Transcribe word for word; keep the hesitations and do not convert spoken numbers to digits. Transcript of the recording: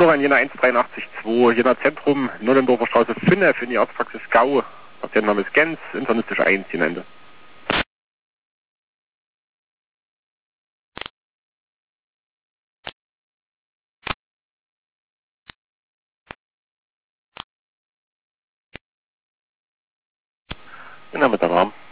Johann Jena eins drei acht zwei, Jena Zentrum, Nollendorfer Straße fünf für die Arztpraxis Gau. Patientenname ist Gens, internistische eins, Jena Ende. Mein Name ist der Rahmen.